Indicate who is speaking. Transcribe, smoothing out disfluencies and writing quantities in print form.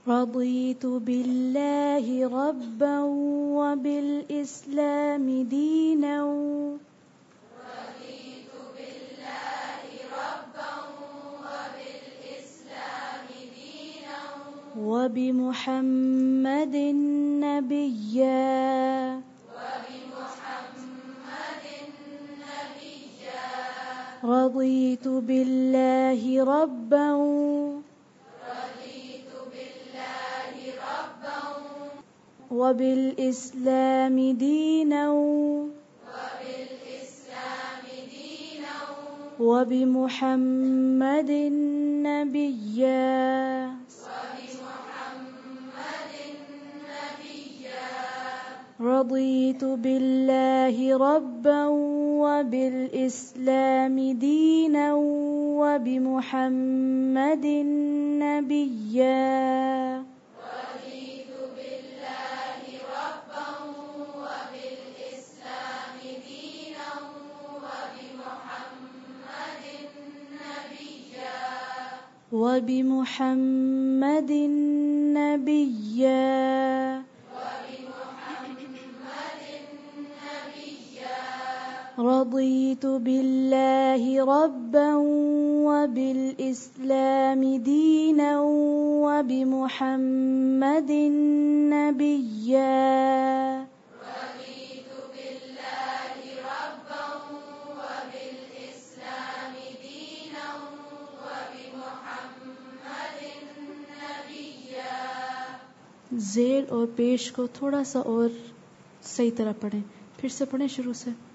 Speaker 1: رضيت بالله ربا وبالإسلام دينا وبمحمد نبيا رضيت بالله ربا وبالإسلام دينا وبمحمد نبيا رضيت بالله ربا وبالإسلام دينا وبمحمد نبيا وبمحمد نبيا رضيت بالله ربا وبالإسلام دينا وبمحمد نبيا ज़ेर और पेश को थोड़ा सा और सही तरह पढ़ें। फिर से पढ़ें शुरू से।